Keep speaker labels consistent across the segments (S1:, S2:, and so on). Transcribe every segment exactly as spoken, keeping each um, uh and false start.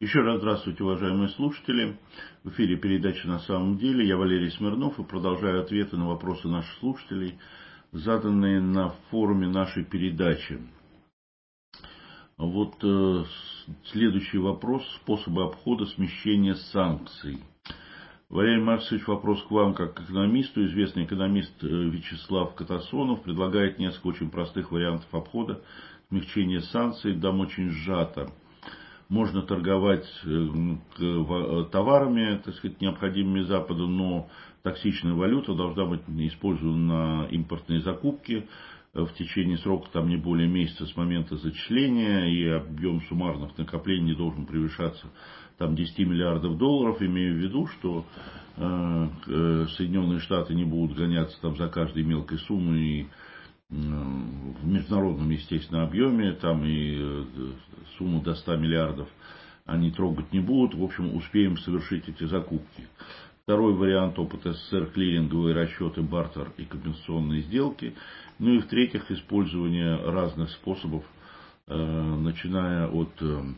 S1: Еще раз здравствуйте, уважаемые слушатели. В эфире передача «На самом деле». Я Валерий Смирнов и продолжаю ответы на вопросы наших слушателей, заданные на форуме нашей передачи. Вот э, следующий вопрос. Способы обхода смещения санкций. Валерий Маркович, вопрос к вам как к экономисту. Известный экономист Вячеслав Катасонов предлагает несколько очень простых вариантов обхода смягчения санкций. Дам очень сжато. Можно торговать товарами, так сказать, необходимыми Западу, но токсичная валюта должна быть использована на импортные закупки в течение срока там, не более месяца с момента зачисления, и объем суммарных накоплений не должен превышаться там, десять миллиардов долларов, имея в виду, что э, Соединенные Штаты не будут гоняться там, за каждой мелкой суммой и в международном, естественно, объеме, там и сумму до ста миллиардов они трогать не будут. В общем, успеем совершить эти закупки. Второй вариант — опыт СССР, клиринговые расчеты, бартер и компенсационные сделки. Ну и в-третьих, использование разных способов, начиная от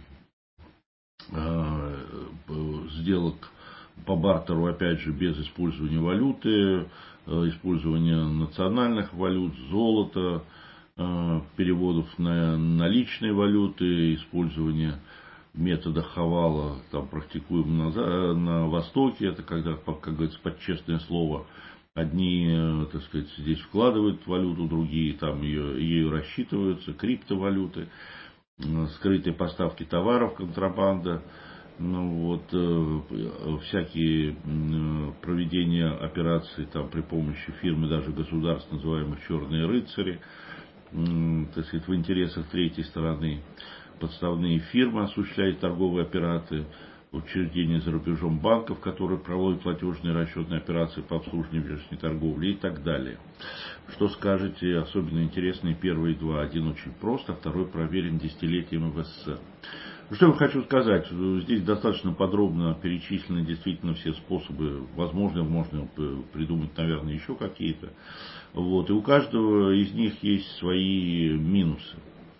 S1: сделок по бартеру, опять же, без использования валюты, использования национальных валют, золота, переводов на наличные валюты, использования метода хавала, там, практикуем на, на Востоке. Это когда, как говорится, под честное слово, одни, так сказать, здесь вкладывают валюту, другие там ее, ею рассчитываются, криптовалюты, скрытые поставки товаров, контрабанда. Ну, вот, э, всякие э, проведения операций там, при помощи фирмы, даже государств, называемых черные рыцари, э, так сказать, в интересах третьей стороны. Подставные фирмы осуществляют торговые операции, учреждения за рубежом банков, которые проводят платежные и расчетные операции по обслуживанию внешней торговли и так далее. Что скажете? Особенно интересные первые два. Один очень прост, а второй проверен десятилетиями в СССР. Что я хочу сказать, здесь достаточно подробно перечислены действительно все способы, возможно, можно придумать, наверное, еще какие-то. Вот. И у каждого из них есть свои минусы.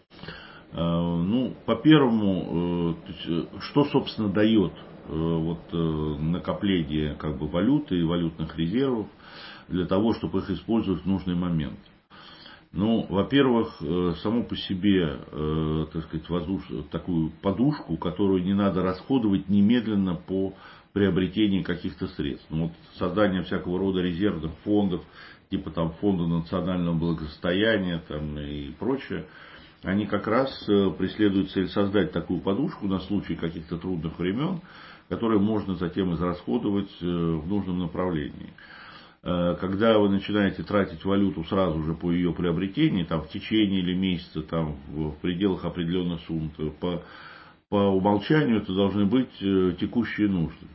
S1: Ну, по первому, что, собственно, дает вот, накопление как бы, валюты и валютных резервов для того, чтобы их использовать в нужный момент. Ну, во-первых, само по себе, так сказать, воздуш... такую подушку, которую не надо расходовать немедленно по приобретению каких-то средств. Ну, вот создание всякого рода резервных фондов, типа там фонда национального благосостояния там, и прочее, они как раз преследуют цель создать такую подушку на случай каких-то трудных времен, которые можно затем израсходовать в нужном направлении. Когда вы начинаете тратить валюту сразу же по ее приобретении, там, в течение или месяца, там, в пределах определенных сумм, то по, по умолчанию это должны быть текущие нужды.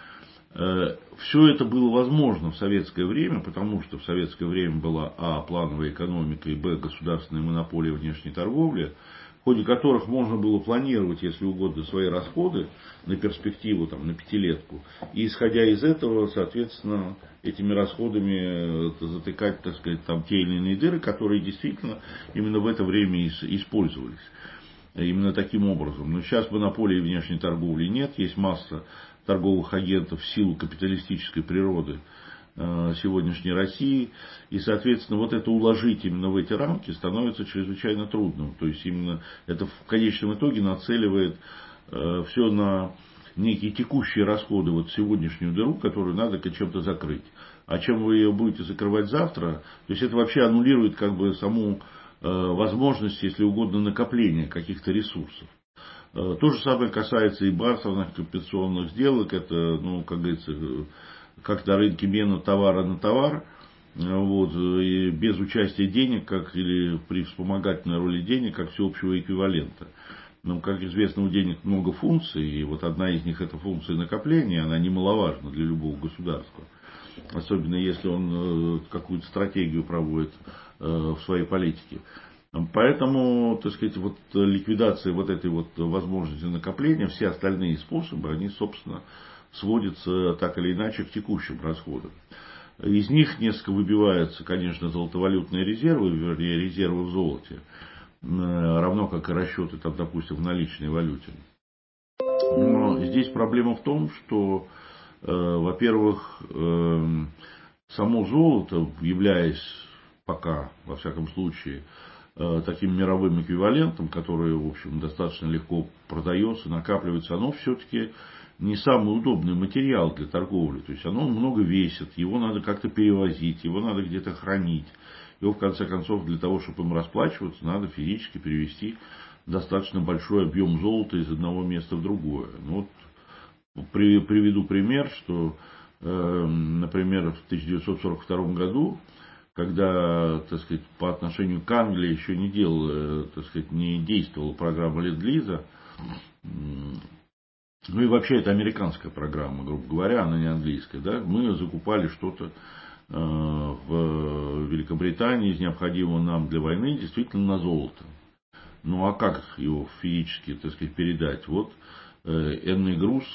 S1: Все это было возможно в советское время, потому что в советское время была а. плановая экономика и б. государственная монополия внешней торговли, в ходе которых можно было планировать, если угодно, свои расходы на перспективу, там, на пятилетку. И исходя из этого, соответственно, этими расходами затыкать, так сказать, там, те или иные дыры, которые действительно именно в это время использовались. Именно таким образом. Но сейчас монополии внешней торговли нет, есть масса торговых агентов в силу капиталистической природы сегодняшней России. И, соответственно, вот это уложить именно в эти рамки становится чрезвычайно трудным. То есть, именно это в конечном итоге нацеливает все на некие текущие расходы, вот сегодняшнюю дыру, которую надо чем-то закрыть. А чем вы ее будете закрывать завтра, то есть это вообще аннулирует как бы саму возможность, если угодно, накопления каких-то ресурсов. То же самое касается и бартерных компенсационных сделок. Это, ну, как говорится, как на рынке мена товара на товар. Вот, и без участия денег, как или при вспомогательной роли денег, как всеобщего эквивалента. Но, как известно, у денег много функций, и вот одна из них — это функция накопления, она немаловажна для любого государства. Особенно если он какую-то стратегию проводит в своей политике. Поэтому, так сказать, вот ликвидация вот этой вот возможности накопления, все остальные способы, они, собственно, сводятся так или иначе к текущим расходам. Из них несколько выбиваются, конечно, золотовалютные резервы, вернее, резервы в золоте, равно как и расчеты, там, допустим, в наличной валюте. Но здесь проблема в том, что, э, во-первых, э, само золото, являясь пока, во всяком случае, э, таким мировым эквивалентом, который, в общем, достаточно легко продается, накапливается, оно все-таки не самый удобный материал для торговли. То есть оно много весит, его надо как-то перевозить, его надо где-то хранить. Его, в конце концов, для того, чтобы им расплачиваться, надо физически перевести достаточно большой объем золота из одного места в другое. Ну, вот приведу пример, что, э, например, в тысяча девятьсот сорок втором году, когда, так сказать, по отношению к Англии еще не делала, так сказать, не действовала программа Ленд-Лиза, ну и вообще это американская программа, грубо говоря, она не английская, да, мы закупали что-то в Великобритании из необходимого нам для войны действительно на золото. Ну а как его физически, так сказать, передать? Вот энный груз,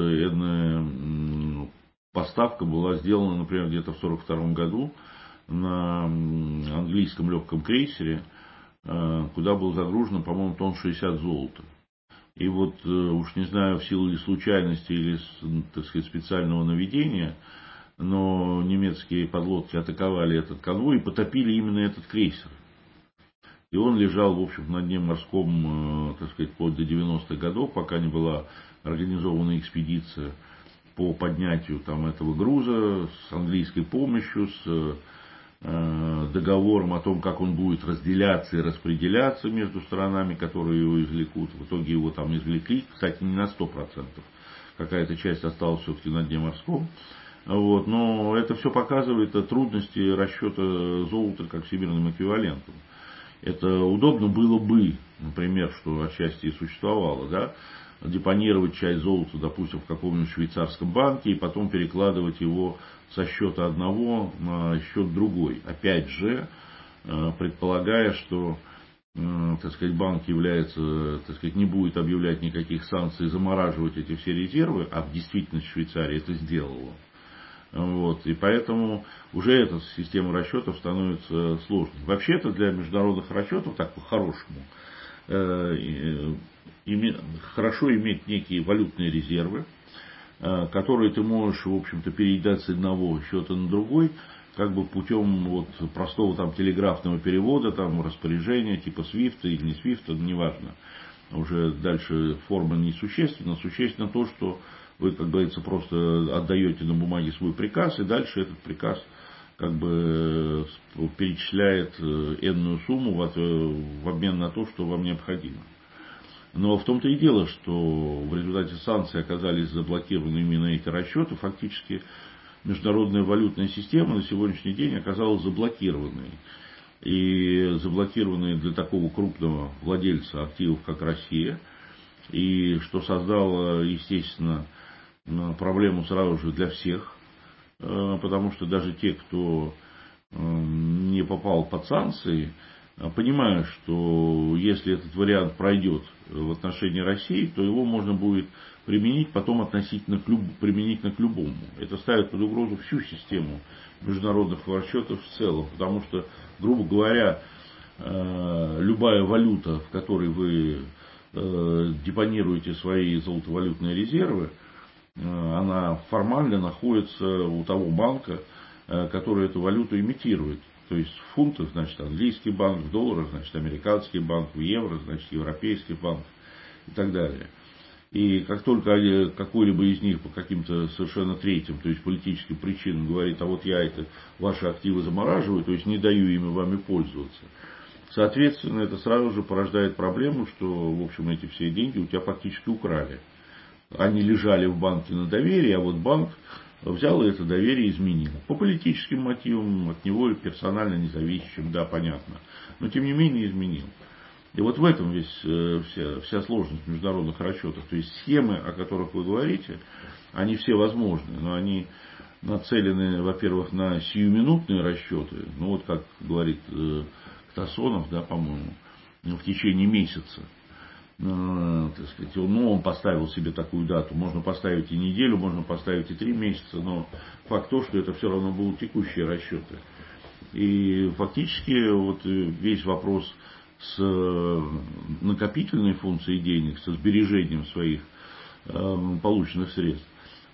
S1: энная поставка была сделана, например, где-то в сорок втором году на английском легком крейсере, куда было загружено, по-моему, тонн шестьдесят золота. И вот уж не знаю, в силу или случайности, или, так сказать, специального наведения, но немецкие подлодки атаковали этот конвой и потопили именно этот крейсер. И он лежал, в общем, на дне морском, так сказать, вплоть до девяностых годов, пока не была организована экспедиция по поднятию там этого груза с английской помощью, с э, договором о том, как он будет разделяться и распределяться между сторонами, которые его извлекут. В итоге его там извлекли, кстати, не на сто процентов. Какая-то часть осталась все-таки на дне морском. Вот, но это все показывает трудности расчета золота как всемирным эквивалентом. Это удобно было бы, например, что отчасти и существовало, да, депонировать часть золота, допустим, в каком-нибудь швейцарском банке и потом перекладывать его со счета одного на счет другой. Опять же, предполагая, что, так сказать, банк является, так сказать, не будет объявлять никаких санкций, замораживать эти все резервы, а в действительности Швейцария это сделала. Вот, и поэтому уже эта система расчетов становится сложной. Вообще-то для международных расчетов, так по-хорошему, э, име, хорошо иметь некие валютные резервы, э, которые ты можешь, в общем-то, передать с одного счета на другой, как бы путем вот, простого там, телеграфного перевода, там, распоряжения типа свифта или не свифта, неважно. Уже дальше форма несущественна, существенно то, что вы, как говорится, просто отдаете на бумаге свой приказ, и дальше этот приказ как бы перечисляет энную сумму в обмен на то, что вам необходимо. Но в том-то и дело, что в результате санкций оказались заблокированы именно эти расчеты. Фактически международная валютная система на сегодняшний день оказалась заблокированной. И заблокированной для такого крупного владельца активов, как Россия. И что создало, естественно, проблему сразу же для всех, потому что даже те, кто не попал под санкции, понимают, что если этот вариант пройдет в отношении России, то его можно будет применить потом относительно к, люб... применительно к любому. Это ставит под угрозу всю систему международных расчетов в целом, потому что, грубо говоря, любая валюта, в которой вы депонируете свои золотовалютные резервы, она формально находится у того банка, который эту валюту имитирует. То есть в фунтах, значит, английский банк, в долларах, значит, американский банк, в евро, значит, европейский банк и так далее. И как только какой-либо из них по каким-то совершенно третьим, то есть политическим причинам говорит, а вот я это, ваши активы замораживаю, то есть не даю ими вами пользоваться. Соответственно, это сразу же порождает проблему, что, в общем, эти все деньги у тебя фактически украли. Они лежали в банке на доверии, а вот банк взял и это доверие и изменил. По политическим мотивам, от него персонально независящим, да, понятно. Но, тем не менее, изменил. И вот в этом весь, вся, вся сложность международных расчетов. То есть схемы, о которых вы говорите, они все возможны, но они нацелены, во-первых, на сиюминутные расчеты. Ну вот как говорит Ктасонов, да, по-моему, в течение месяца. Так сказать, ну, он поставил себе такую дату. Можно поставить и неделю, можно поставить и три месяца, но факт то, что это все равно будут текущие расчеты. И фактически вот весь вопрос с накопительной функцией денег, со сбережением своих полученных средств,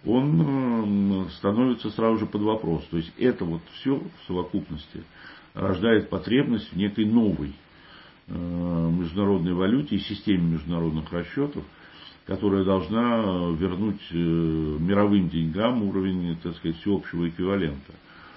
S1: он становится сразу же под вопрос. То есть это вот все в совокупности рождает потребность в некой новой международной валюте и системе международных расчетов, которая должна вернуть мировым деньгам уровень, так сказать, всеобщего эквивалента.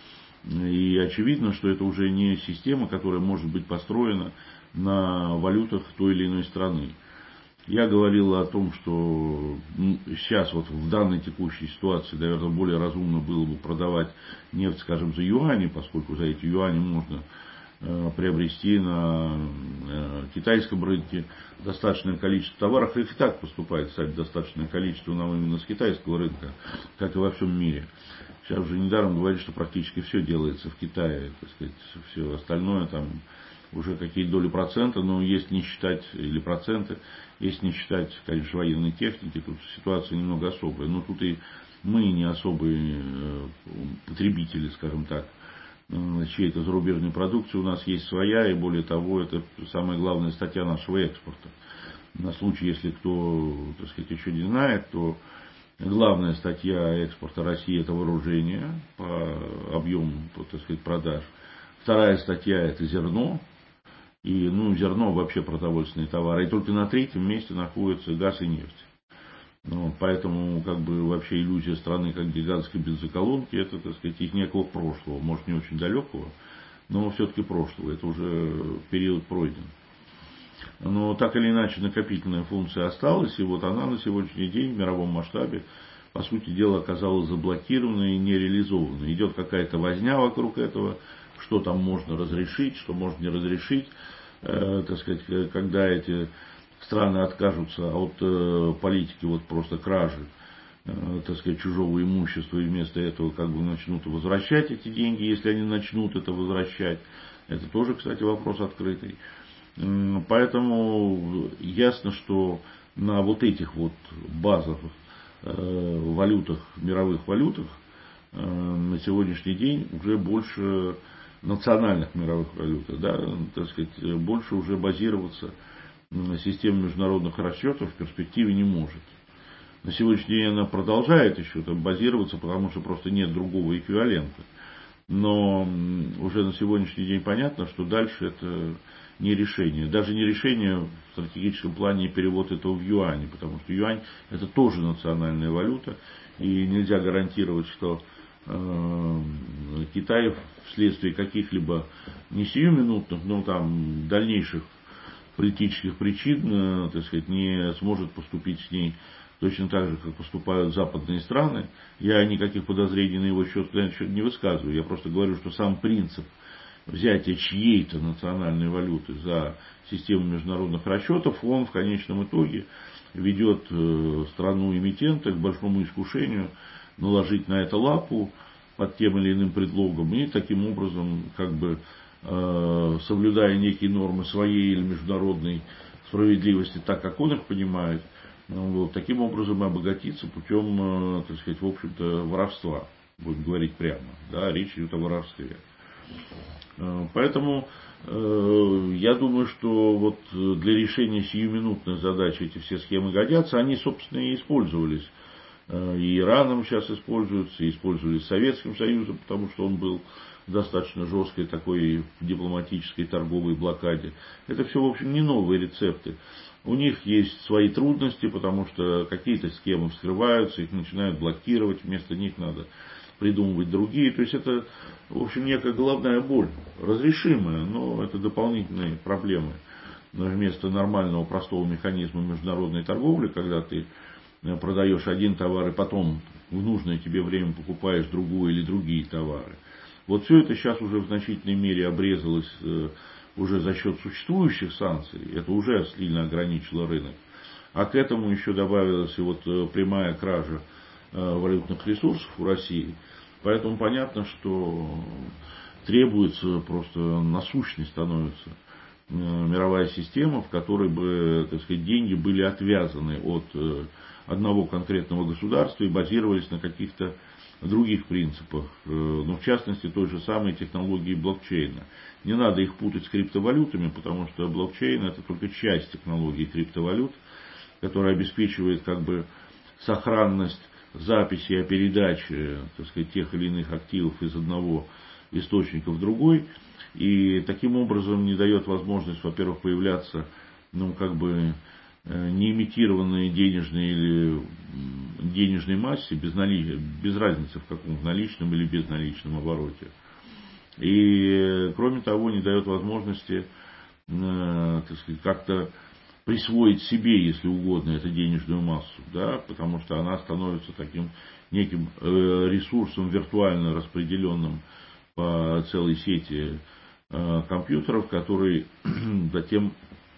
S1: И очевидно, что это уже не система, которая может быть построена на валютах той или иной страны. Я говорил о том, что сейчас вот в данной текущей ситуации, наверное, более разумно было бы продавать нефть, скажем, за юани, поскольку за эти юани можно приобрести на китайском рынке достаточное количество товаров. Их и так поступает, кстати, достаточное количество нам именно с китайского рынка, как и во всем мире. Сейчас уже недаром говорят, что практически все делается в Китае, так сказать, все остальное там уже какие-то доли процента, но если не считать, или проценты, если не считать, конечно, военной техники, тут ситуация немного особая. Но тут и мы не особые потребители, скажем так, чьей-то зарубежной продукции. У нас есть своя, и более того, это самая главная статья нашего экспорта. На случай, если кто, так сказать, еще не знает, то главная статья экспорта России — это вооружение по объему, так сказать, продаж. Вторая статья — это зерно. И, ну, зерно вообще продовольственные товары. И только на третьем месте находятся газ и нефть. Ну, поэтому, как бы, вообще иллюзия страны как гигантской бензоколонки — это, так сказать, из некого прошлого. Может, не очень далекого, но все-таки прошлого. Это уже период пройден. Но так или иначе накопительная функция осталась. И вот она на сегодняшний день в мировом масштабе, по сути дела, оказалась заблокирована и не реализована. Идет какая-то возня вокруг этого. Что там можно разрешить, что можно не разрешить, э, так сказать, когда эти страны откажутся от э, политики вот просто кражи, э, так сказать, чужого имущества, и вместо этого как бы начнут возвращать эти деньги, если они начнут это возвращать. Это тоже, кстати, вопрос открытый. Поэтому ясно, что на вот этих вот базовых э, валютах, мировых валютах, э, на сегодняшний день уже больше национальных мировых валют, да, так сказать, больше уже базироваться на системе международных расчетов в перспективе не может. На сегодняшний день она продолжает еще там базироваться, потому что просто нет другого эквивалента. Но уже на сегодняшний день понятно, что дальше это не решение. Даже не решение в стратегическом плане перевод этого в юани, потому что юань — это тоже национальная валюта, и нельзя гарантировать, что Китай вследствие каких-либо не сиюминутных, но там дальнейших политических причин, так сказать, не сможет поступить с ней точно так же, как поступают западные страны. Я никаких подозрений на его счет, на счет не высказываю. Я просто говорю, что сам принцип взятия чьей-то национальной валюты за систему международных расчетов, он в конечном итоге ведет страну-эмитента к большому искушению наложить на это лапу под тем или иным предлогом и таким образом, как бы э, соблюдая некие нормы своей или международной справедливости, так как он их понимает, вот, таким образом обогатиться путем, э, так сказать, в общем-то, воровства, будем говорить прямо, да, речь идет о воровстве. Э, поэтому э, я думаю, что вот для решения сиюминутных задач эти все схемы годятся, они, собственно, и использовались. И Ираном сейчас используются, и использовались Советским Союзом, потому что он был в достаточно жесткой такой дипломатической торговой блокаде. Это все, в общем, не новые рецепты. У них есть свои трудности, потому что какие-то схемы вскрываются, их начинают блокировать, вместо них надо придумывать другие. То есть это, в общем, некая головная боль, разрешимая, но это дополнительные проблемы. Вместо нормального простого механизма международной торговли, когда ты продаешь один товар и потом в нужное тебе время покупаешь другой или другие товары. Вот все это сейчас уже в значительной мере обрезалось уже за счет существующих санкций. Это уже сильно ограничило рынок. А к этому еще добавилась и вот прямая кража валютных ресурсов у России. Поэтому понятно, что требуется просто насущной становится мировая система, в которой бы, так сказать, деньги были отвязаны от одного конкретного государства и базировались на каких-то других принципах, ну, в частности, той же самой технологии блокчейна. Не надо их путать с криптовалютами, потому что блокчейн — это только часть технологии криптовалют, которая обеспечивает как бы сохранность записи о передаче, так сказать, тех или иных активов из одного источника в другой. И таким образом не дает возможность, во-первых, появляться, ну, как бы, не имитированные денежные или денежной массе, без, нали... без разницы в каком наличном или безналичном обороте. И, кроме того, не дает возможности, так сказать, как-то присвоить себе, если угодно, эту денежную массу, да, потому что она становится таким неким ресурсом виртуально распределенным по целой сети компьютеров, который затем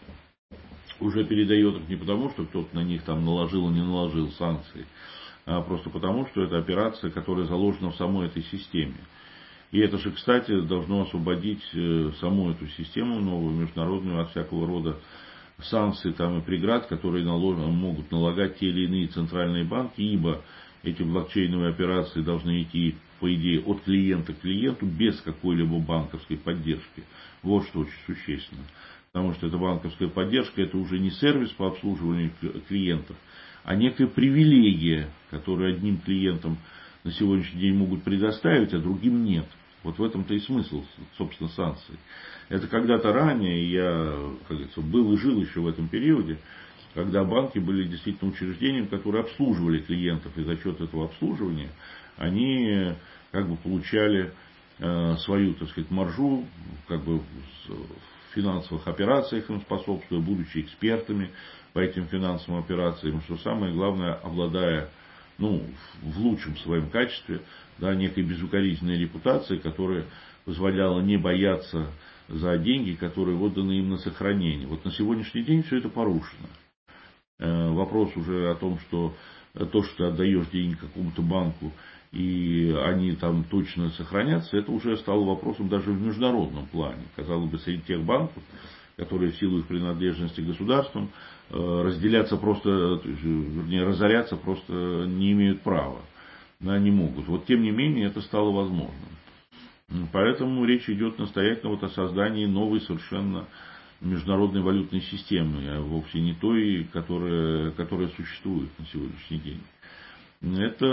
S1: уже передает их не потому, что кто-то на них там наложил и не наложил санкции, а просто потому, что это операция, которая заложена в самой этой системе. И это же, кстати, должно освободить саму эту систему новую, международную, от всякого рода санкций там, и преград, которые налож... могут налагать те или иные центральные банки, ибо эти блокчейновые операции должны идти, по идее, от клиента к клиенту без какой-либо банковской поддержки. Вот что очень существенно. Потому что эта банковская поддержка, это уже не сервис по обслуживанию клиентов, а некая привилегия, которую одним клиентам на сегодняшний день могут предоставить, а другим нет. Вот в этом-то и смысл, собственно, санкций. Это когда-то ранее, я, как говорится, был и жил еще в этом периоде, когда банки были действительно учреждением, которые обслуживали клиентов, и за счет этого обслуживания они как бы получали э, свою, так сказать, маржу, как бы в финансовых операциях им способствуя, будучи экспертами по этим финансовым операциям, что самое главное, обладая, ну, в лучшем своем качестве, да, некой безукоризненной репутацией, которая позволяла не бояться за деньги, которые отданы им на сохранение. Вот на сегодняшний день все это порушено. Вопрос уже о том, что то, что ты отдаешь деньги какому-то банку, и они там точно сохранятся, это уже стало вопросом даже в международном плане. Казалось бы, среди тех банков, которые в силу их принадлежности к государствам, разделяться просто, вернее, разоряться просто не имеют права. Да, не могут. Вот тем не менее это стало возможным. Поэтому речь идет настоятельно вот о создании новой совершенно международной валютной системы, а вовсе не той, которая, которая существует на сегодняшний день. Это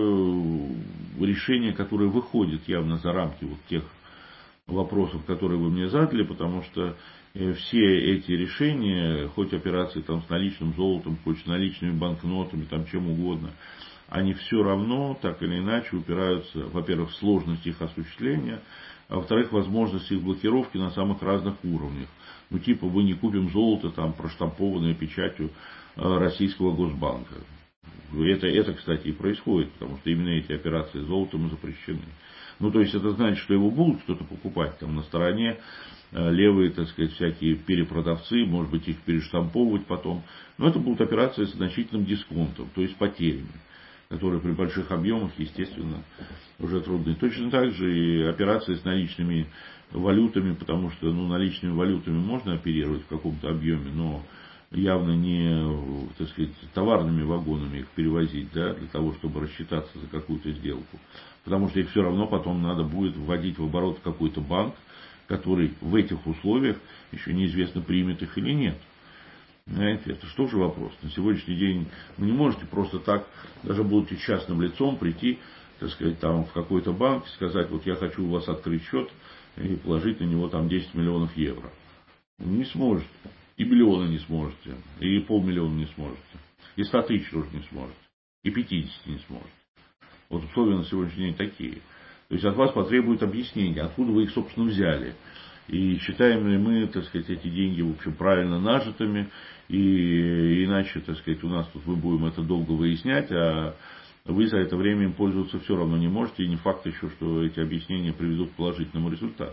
S1: решение, которое выходит явно за рамки вот тех вопросов, которые вы мне задали, потому что все эти решения, хоть операции там с наличным золотом, хоть с наличными банкнотами, там чем угодно, они все равно, так или иначе, упираются, во-первых, в сложность их осуществления, а во-вторых, возможность их блокировки на самых разных уровнях. Ну, типа, мы не купим золото, там, проштампованное печатью российского Госбанка. Это, это, кстати, и происходит, потому что именно эти операции с золотом запрещены. Ну, то есть, это значит, что его будут кто-то покупать там на стороне, левые, так сказать, всякие перепродавцы, может быть, их перештамповывать потом. Но это будут операции с значительным дисконтом, то есть потерями, которые при больших объемах, естественно, уже трудны. Точно так же и операции с наличными валютами, потому что, ну, наличными валютами можно оперировать в каком-то объеме, но явно не, так сказать, товарными вагонами их перевозить, да, для того, чтобы рассчитаться за какую-то сделку. Потому что их все равно потом надо будет вводить в оборот в какой-то банк, который в этих условиях еще неизвестно, примет их или нет. Знаете, это что же вопрос? На сегодняшний день вы не можете просто так, даже будучи частным лицом, прийти, так сказать, там в какой-то банк и сказать, вот я хочу у вас открыть счет и положить на него там десять миллионов евро. Не сможете. И миллиона не сможете. И полмиллиона не сможете. И ста тысяч тоже не сможете. И пятидесяти не сможете. Вот условия на сегодняшний день такие. То есть от вас потребует объяснения, откуда вы их, собственно, взяли. И считаем ли мы, так сказать, эти деньги, в общем, правильно нажитыми, и иначе, так сказать, у нас тут мы будем это долго выяснять, а вы за это время им пользоваться все равно не можете, и не факт еще, что эти объяснения приведут к положительному результату.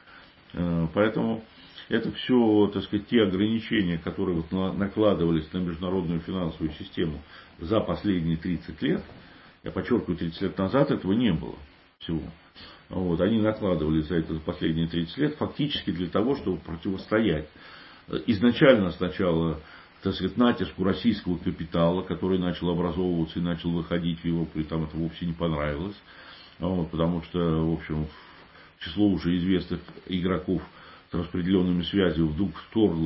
S1: Поэтому это все, так сказать, те ограничения, которые вот накладывались на международную финансовую систему за последние тридцать лет, я подчеркиваю, тридцать лет назад этого не было всего. Вот, они накладывались за это за последние тридцать лет фактически для того, чтобы противостоять изначально сначала, так сказать, натиску российского капитала, который начал образовываться и начал выходить в Европу, и там это вовсе не понравилось. Вот, потому что, в общем, в число уже известных игроков с распределенными связями вдруг вторглась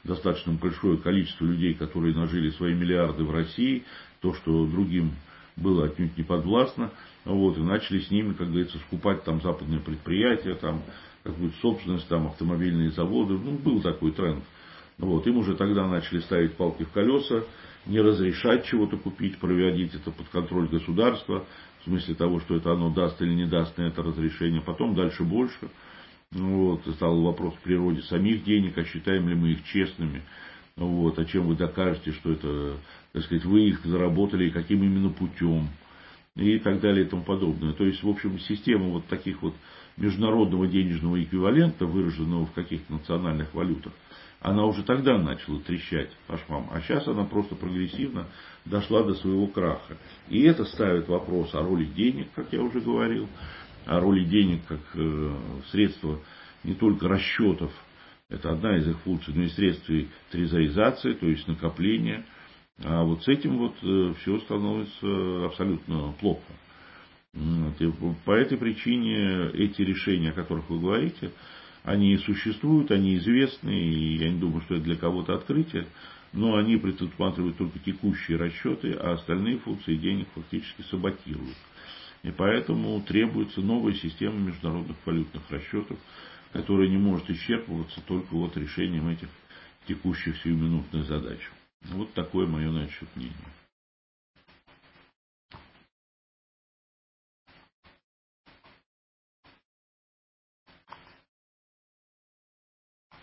S1: достаточно большое количество людей, которые нажили свои миллиарды в России, то, что другим было отнюдь не подвластно, вот, и начали с ними, как говорится, скупать там западные предприятия, там какую-то собственность, там автомобильные заводы. Ну, был такой тренд. Вот, им уже тогда начали ставить палки в колеса, не разрешать чего-то купить, проводить это под контроль государства, в смысле того, что это оно даст или не даст на это разрешение. Потом дальше больше. Вот, стал вопрос в природе самих денег, а считаем ли мы их честными. Вот, а чем вы докажете, что это, так сказать, вы их заработали, и каким именно путем. И так далее и тому подобное. То есть, в общем, система вот таких вот международного денежного эквивалента, выраженного в каких-то национальных валютах, она уже тогда начала трещать по швам. А сейчас она просто прогрессивно дошла до своего краха. И это ставит вопрос о роли денег, как я уже говорил, о роли денег как э, средства не только расчетов, это одна из их функций, но и средств трезоризации, то есть накопления. А вот с этим вот э, все становится абсолютно плохо. И по этой причине эти решения, о которых вы говорите, они существуют, они известны, и я не думаю, что это для кого-то открытие, но они предусматривают только текущие расчеты, а остальные функции денег фактически саботируют. И поэтому требуется новая система международных валютных расчетов, которая не может исчерпываться только вот решением этих текущих сиюминутных задач. Вот такое мое на этот счет мнение.